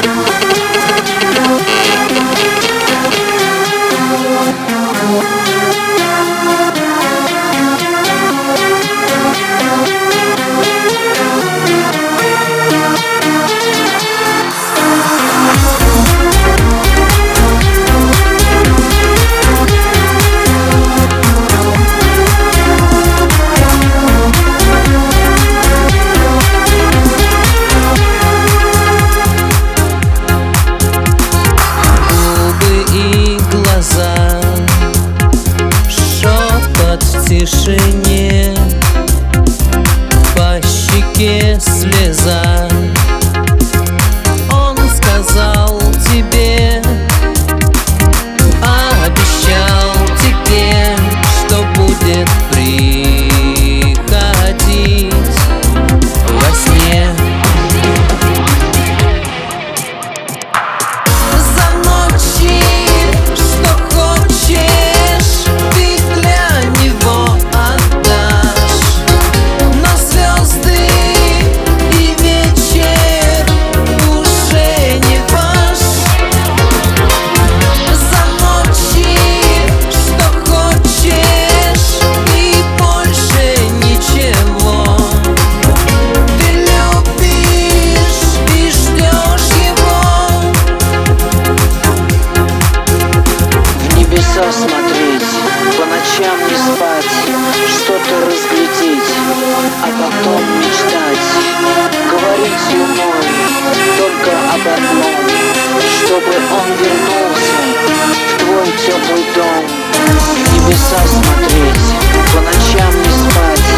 В тишине, по щеке слеза. Он сказал тебе, обещал тебе, что будет приходить во сне. За ночи, что хочешь, ты для него отдашь. Но звезды и вечер уже не ваш. За ночи, что хочешь, и больше ничего. Ты любишь и ждешь его. В небеса смотреть, по ночам не спать, что-то разглядеть, а потом мечтать. Говорить луной только об одном, чтобы он вернулся в твой теплый дом. В небеса смотреть, по ночам не спать,